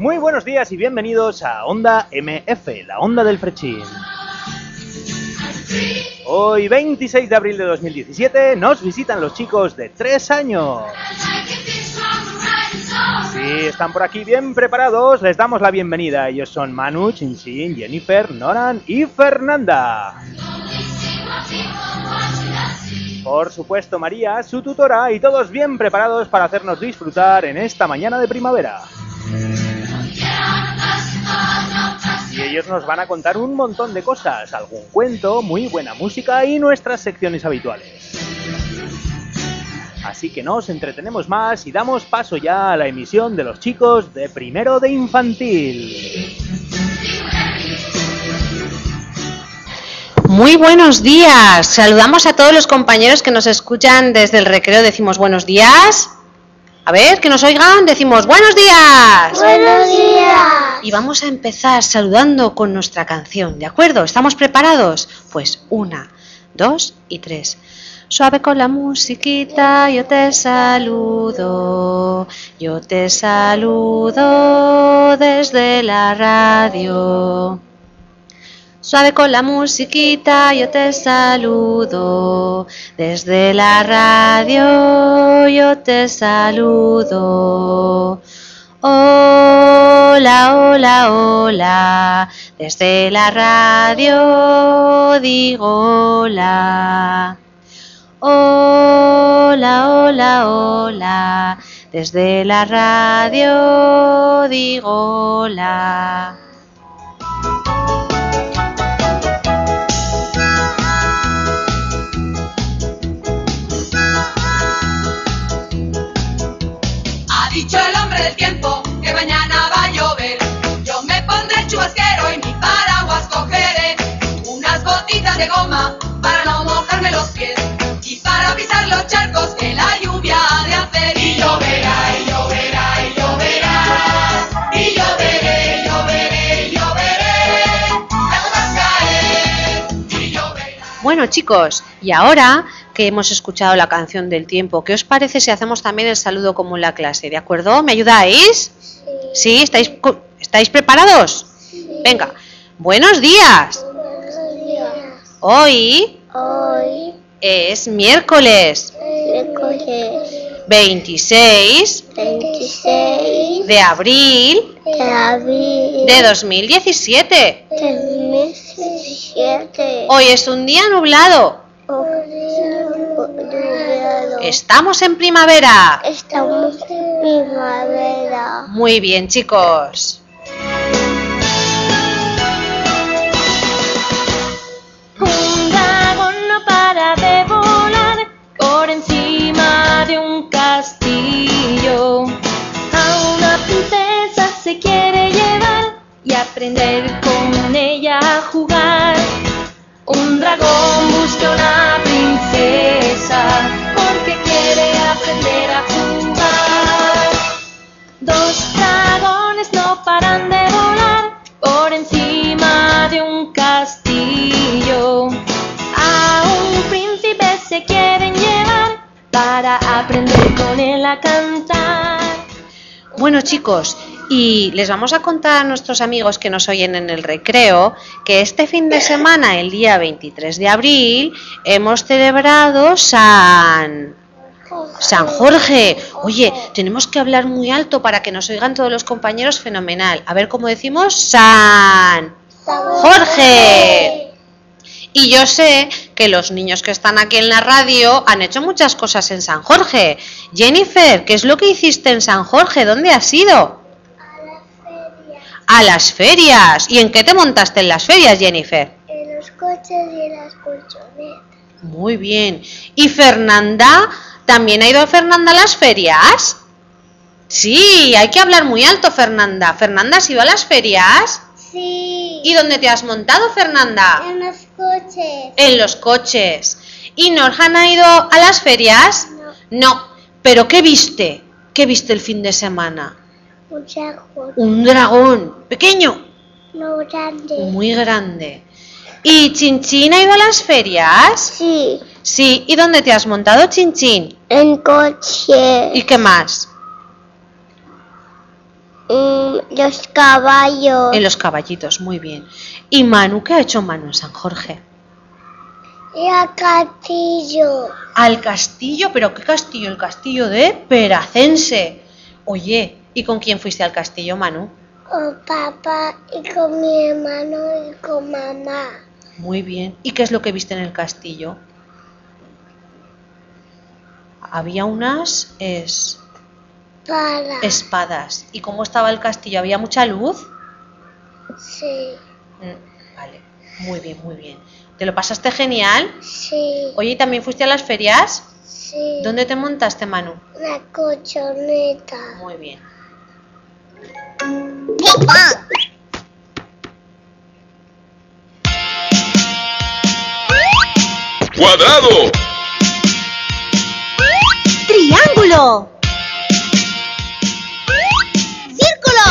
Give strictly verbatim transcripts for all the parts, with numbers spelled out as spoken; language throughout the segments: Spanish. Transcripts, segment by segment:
Muy buenos días y bienvenidos a Onda M F, la onda del Frechín. Hoy, veintiséis de abril de dos mil diecisiete, nos visitan los chicos de tres años. Si están por aquí bien preparados, les damos la bienvenida. Ellos son Manu, Chinchin, Jennifer, Noran y Fernanda. Por supuesto, María, su tutora, y todos bien preparados para hacernos disfrutar en esta mañana de primavera. Y ellos nos van a contar un montón de cosas, algún cuento, muy buena música y nuestras secciones habituales. Así que no os entretenemos más y damos paso ya a la emisión de los chicos de primero de infantil. Muy buenos días. Saludamos a todos los compañeros que nos escuchan desde el recreo. Decimos buenos días. A ver, que nos oigan. Decimos buenos días. Buenos días. Y vamos a empezar saludando con nuestra canción, ¿de acuerdo? ¿Estamos preparados? Pues una, dos y tres. Suave con la musiquita, yo te saludo, yo te saludo desde la radio. Suave con la musiquita, yo te saludo, desde la radio yo te saludo. Hola, hola, hola, desde la radio digo hola. Hola, hola, hola, desde la radio digo hola. Ha dicho el hombre del tiempo que mañana va a llover. Yo me pondré el chubasquero y mi paraguas cogeré. Unas botitas de goma para no mojarme los pies. Y para pisar los charcos que la lluvia ha de hacer. Y lloverá, y lloverá, y lloverá. Y lloveré, y lloveré, y lloveré. Las gotas caer, y lloverá. Bueno, chicos, y ahora que hemos escuchado la canción del tiempo, ¿qué os parece si hacemos también el saludo común en la clase? ¿De acuerdo? ¿Me ayudáis? ¿Sí? ¿Estáis, ¿estáis preparados? Sí. Venga. Buenos días. Buenos días. Hoy Hoy es miércoles miércoles veintiséis veintiséis de abril de abril de dos mil diecisiete. de dos mil diecisiete. Hoy es un día nublado. Nublado. Estamos en primavera. Estamos en primavera. Muy bien, chicos. Un dragón no para de volar por encima de un castillo. A una princesa se quiere llevar y aprender con ella a jugar. Un dragón busca una princesa porque quiere aprender a jugar. Dos dragones no paran de volar por encima de un castillo. A un príncipe se quieren llevar para aprender con él a cantar. Bueno, chicos, y les vamos a contar a nuestros amigos que nos oyen en el recreo que este fin de semana, el día veintitrés de abril, hemos celebrado San... San Jorge. Oye, tenemos que hablar muy alto para que nos oigan todos los compañeros. Fenomenal. A ver cómo decimos. San Jorge. Y yo sé que los niños que están aquí en la radio han hecho muchas cosas en San Jorge. Jennifer, ¿qué es lo que hiciste en San Jorge? ¿Dónde has ido? A las ferias. ¿Y en qué te montaste en las ferias, Jennifer? En los coches y en las colchonetas. Muy bien. ¿Y Fernanda? ¿También ha ido Fernanda a las ferias? Sí, hay que hablar muy alto, Fernanda. ¿Fernanda has ido a las ferias? Sí. ¿Y dónde te has montado, Fernanda? En los coches. En los coches. ¿Y Norhan ha ido a las ferias? No. No. ¿Pero qué viste? ¿Qué viste el fin de semana? Un dragón. Un dragón. ¿Pequeño? No grande. Muy grande. ¿Y Chinchín ha ido a las ferias? Sí. Sí. ¿Y dónde te has montado, Chinchín? En coche. ¿Y qué más? Y Mm, los caballos. En los caballitos, muy bien. ¿Y Manu? ¿Qué ha hecho Manu en San Jorge? Y al castillo. Al castillo, ¿pero qué castillo? El castillo de Peracense. Oye, ¿y con quién fuiste al castillo, Manu? Con papá y con mi hermano y con mamá. Muy bien. ¿Y qué es lo que viste en el castillo? Había unas es, Para. espadas. ¿Y cómo estaba el castillo? ¿Había mucha luz? Sí. Mm, vale, muy bien, muy bien. ¿Te lo pasaste genial? Sí. Oye, ¿y también fuiste a las ferias? Sí. ¿Dónde te montaste, Manu? La colchoneta. Muy bien. ¡Cuadrado! Triángulo. Círculo.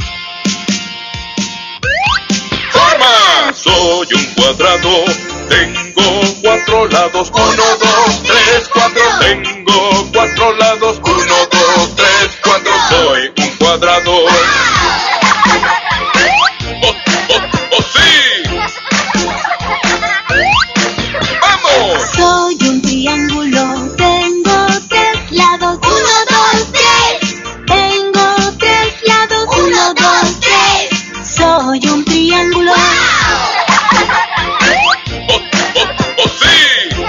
¡Forma! Soy un cuadrado, tengo cuatro lados. Uno, dos, tres, cuatro. Tengo cuatro lados. Uno, dos, tres, cuatro. Soy un cuadrado. ¡Oh, oh, oh, sí! ¡Vamos! Soy un triángulo, tengo tres lados. Uno, dos, tres. Tengo tres lados. Uno, dos, tres. Soy un triángulo. ¡Oh, oh, oh, sí!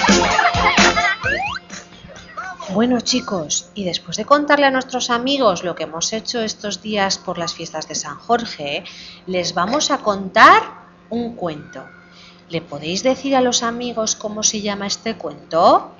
Bueno, chicos, y después de contarle a nuestros amigos lo que hemos hecho estos días por las fiestas de San Jorge, les vamos a contar un cuento. ¿Le podéis decir a los amigos cómo se llama este cuento?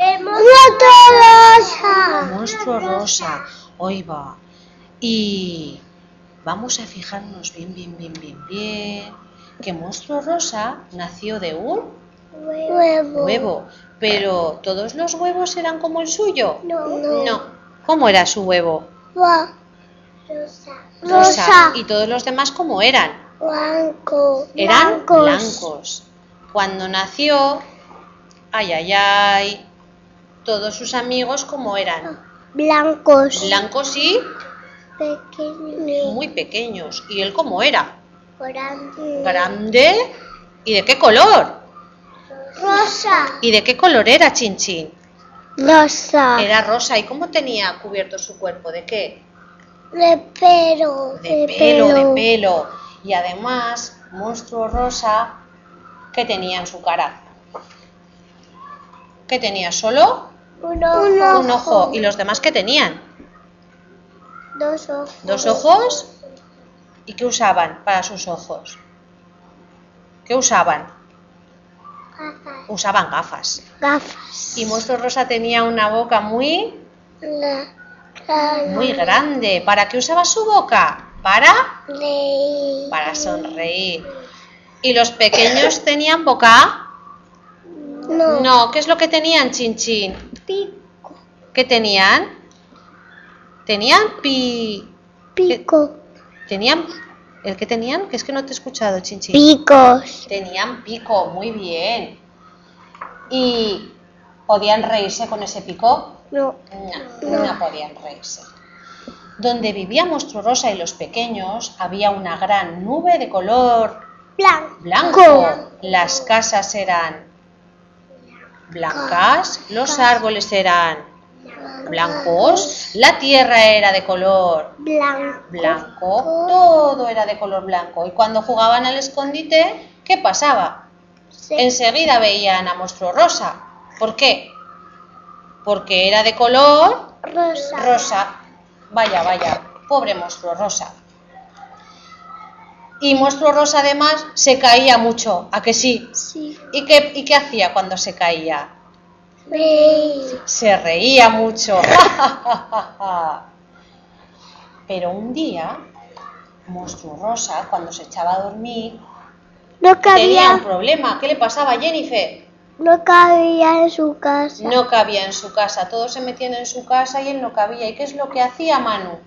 Rosa. Monstruo Rosa. Hoy va. Y vamos a fijarnos bien, bien, bien, bien, bien, que Monstruo Rosa nació de un Huevo. huevo. Pero ¿todos los huevos eran como el suyo? No. No. No. ¿Cómo era su huevo? Gua- Rosa. Rosa. Rosa. ¿Y todos los demás cómo eran? Blanco. Eran Blancos. blancos. Cuando nació, ay, ay, ay, todos sus amigos ¿cómo eran? Blancos. Blancos y Pequeños. muy pequeños. ¿Y él cómo era? Grande. Grande. ¿Y de qué color? Rosa. ¿Y de qué color era Chinchín? Rosa. Era rosa. ¿Y cómo tenía cubierto su cuerpo? ¿De qué? De pelo. De pelo, de pelo. Y además, Monstruo Rosa, ¿qué tenía en su cara? ¿Qué tenía? ¿Solo? Un ojo. Un ojo. ¿Y los demás qué tenían? Dos ojos. ¿Dos ojos? ¿Y qué usaban para sus ojos? ¿Qué usaban? Gafas. Usaban gafas. Gafas. Y Monstruo Rosa tenía una boca muy, La cara. muy grande. ¿Para qué usaba su boca? Para, Leí. para sonreír. ¿Y los pequeños tenían boca? No. No. ¿Qué es lo que tenían, Chinchín? Pico. ¿Qué tenían? Tenían pi... Pico. Tenían... ¿El que tenían? Que es que no te he escuchado, Chinchín. Picos. Tenían pico, muy bien. ¿Y podían reírse con ese pico? No. No, no podían reírse. Donde vivía Monstruo Rosa y los pequeños había una gran nube de color Blanco. blanco. Las casas eran blancas, los árboles eran blancos, la tierra era de color Blanco. blanco, todo era de color blanco. Y cuando jugaban al escondite, ¿qué pasaba? Sí. Enseguida veían a Monstruo Rosa. ¿Por qué? Porque era de color Rosa. rosa. Vaya, vaya, pobre Monstruo Rosa. Y Monstruo Rosa además se caía mucho, ¿a que sí? Sí. ¿Y qué, y qué hacía cuando se caía? Reí. Se reía mucho. Pero un día, Monstruo Rosa, cuando se echaba a dormir, No tenía un cabía. problema. ¿Qué le pasaba a Jennifer? No cabía en su casa. No cabía en su casa. Todos se metían en su casa y él no cabía. ¿Y qué es lo que hacía, Manu?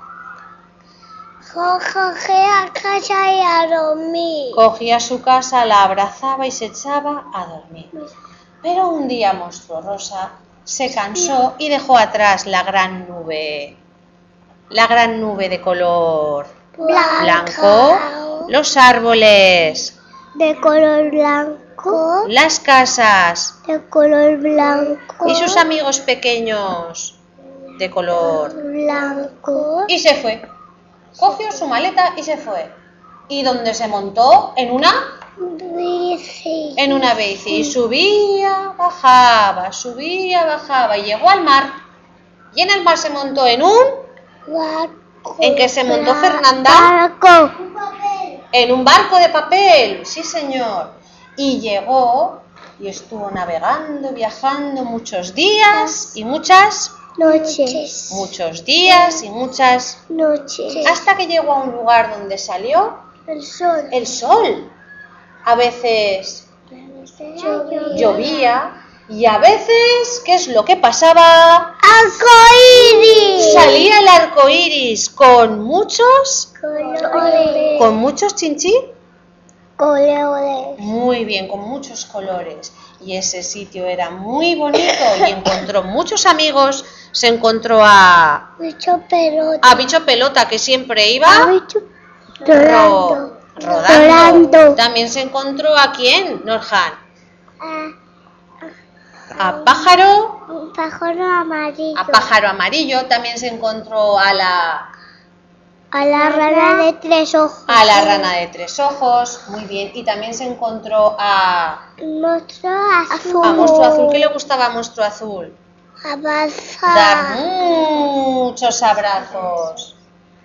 Cogía a casa y a dormir. Cogía su casa, la abrazaba y se echaba a dormir. Pero un día Monstruo Rosa se cansó y dejó atrás la gran nube La gran nube de color Blanco. blanco. Los árboles. De color blanco. Las casas. De color blanco. Y sus amigos pequeños de color. Blanco. Y se fue. Cogió su maleta y se fue. ¿Y dónde se montó? En una Bici. en una bici. Y subía, bajaba, subía, bajaba. Y llegó al mar. Y en el mar se montó en un... Barco. ¿En qué se montó Fernanda? Barco. En un barco de papel, sí señor. Y llegó y estuvo navegando, viajando muchos días y muchas, Noches. muchos días y muchas, Noches. hasta que llegó a un lugar donde salió El sol. el sol. A veces Llovía. llovía y a veces, ¿qué es lo que pasaba? Arcoíris. Salía el arco iris con muchos, Colores. con muchos chinchín. Colores. Muy bien, con muchos colores. Y ese sitio era muy bonito y encontró muchos amigos. Se encontró a, Bicho pelota. a Bicho Pelota, que siempre iba Bicho. ro- Rodando. rodando. Rodando. También se encontró a quién, Norhan. Ah, A Pájaro, un pájaro amarillo. a Pájaro Amarillo. También se encontró a la, A la rana de tres ojos. a la Rana de Tres Ojos. Muy bien. Y también se encontró a, Monstruo azul. a Monstruo Azul. ¿Qué le gustaba a Monstruo Azul? Abrazar. Dar muchos abrazos.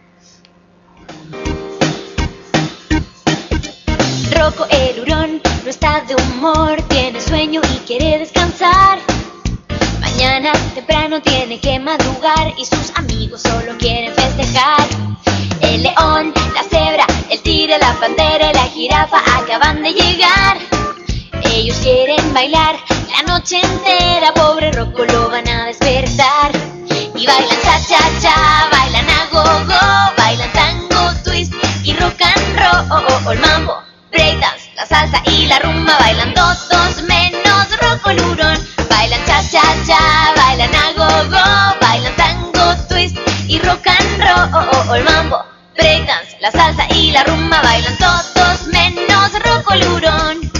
Rocco el hurón no está de humor, tiene sueño y quiere descansar. Mañana temprano tiene que madrugar y sus amigos solo quieren festejar. El león, la cebra, el tigre, la pantera y la jirafa acaban de llegar. Ellos quieren bailar la noche entera, pobre Rocco lo van a despertar. Y bailan cha-cha-cha, bailan a go-go, bailan tango, twist y rock and roll, el mambo, breakdance, la salsa y la rumba, bailan todos menos Rocco el hurón. Bailan cha-cha-cha, bailan a go-go, bailan tango, twist y rock and roll, el mambo, breakdance, la salsa y la rumba, bailan todos menos Rocco el hurón.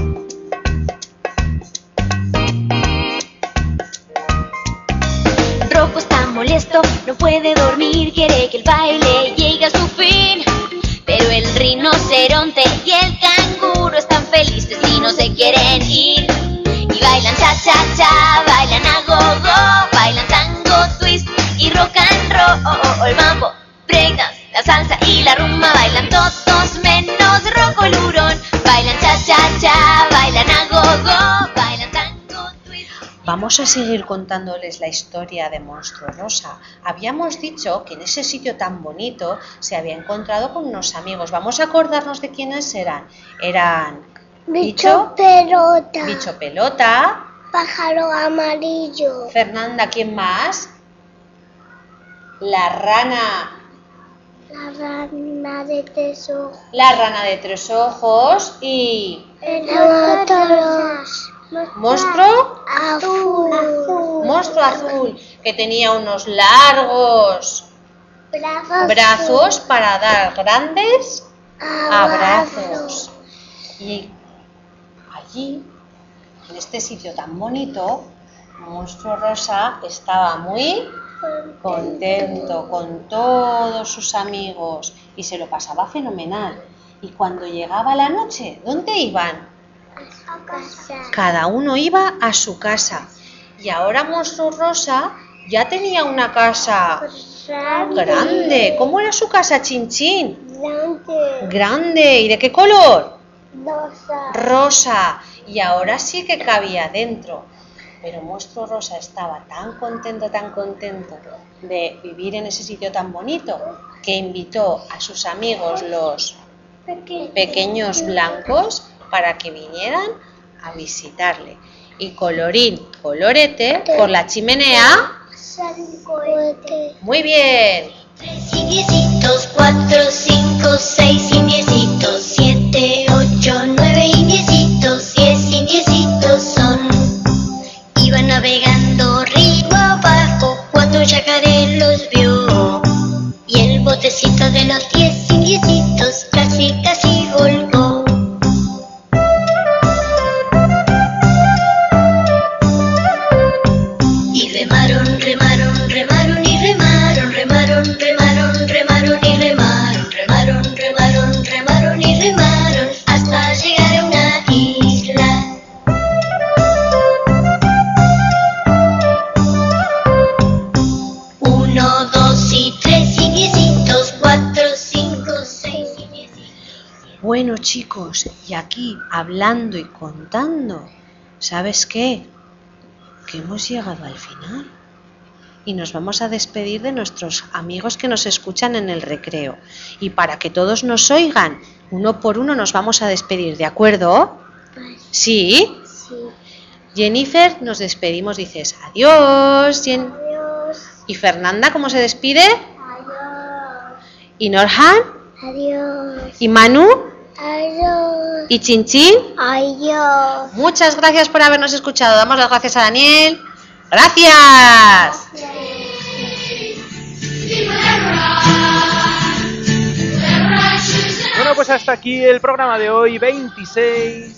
Rocco está molesto, no puede dormir, quiere que el baile llegue a su fin. Pero el rinoceronte y el canguro están felices y no se quieren ir. Y bailan cha-cha-cha, bailan a go-go, bailan tango, twist y rock and roll, el mambo, breakdance, la salsa y la rumba, bailan todos menos Rocco el hurón. Bailan cha-cha-cha, bailan a go-go, bailan tango, twist. Vamos a seguir contándoles la historia de Monstruo Rosa. Habíamos dicho que en ese sitio tan bonito se había encontrado con unos amigos. Vamos a acordarnos de quiénes eran. Eran Bicho pelota. Bicho Pelota, Pájaro amarillo. Fernanda, ¿quién más? La rana, La rana de tres ojos. la rana de tres ojos y Monstruos. monstruo, Azul. monstruo azul, que tenía unos largos Brazos. brazos para dar grandes abrazos. Abrazos. Y allí, en este sitio tan bonito, Monstruo Rosa estaba muy contento con todos sus amigos y se lo pasaba fenomenal. Y cuando llegaba la noche, ¿dónde iban? A casa. Cada uno iba a su casa. Y ahora Monstruo Rosa ya tenía una casa grande. ¿Cómo era su casa, Chinchín? Grande. Grande. ¿Y de qué color? Rosa. Rosa. Y ahora sí que cabía dentro. Pero Monstruo Rosa estaba tan contento, tan contento de vivir en ese sitio tan bonito, que invitó a sus amigos los pequeños blancos para que vinieran a visitarle. Y colorín colorete, por la chimenea. Cohete. Muy bien. Tres indiecitos, cuatro, cinco, seis indiecitos, siete, ocho, nueve indiecitos, diez indiecitos son. Iban navegando río abajo cuando Yacaré los vio. Bueno, chicos, y aquí hablando y contando, ¿sabes qué? Que hemos llegado al final y nos vamos a despedir de nuestros amigos que nos escuchan en el recreo. Y para que todos nos oigan, uno por uno nos vamos a despedir, ¿de acuerdo? ¿Sí? Sí. Jennifer, nos despedimos, dices adiós. Jen- Adiós. ¿Y Fernanda cómo se despide? Adiós. ¿Y Norhan? Adiós. ¿Y Manu? Adiós. ¿Y Chinchín? Adiós. Muchas gracias por habernos escuchado. Damos las gracias a Daniel. ¡Gracias! Bueno, pues hasta aquí el programa de hoy, veintiséis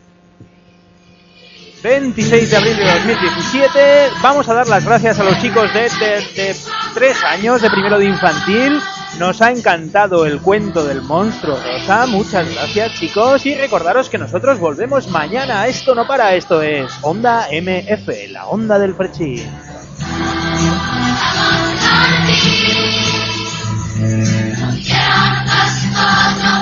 de abril de dos mil diecisiete. Vamos a dar las gracias a los chicos de, de, de tres años, de primero de infantil. Nos ha encantado el cuento del monstruo rosa. Muchas gracias, chicos. Y recordaros que nosotros volvemos mañana. Esto no para, esto es Onda M F, la onda del Frechín. Yeah, that's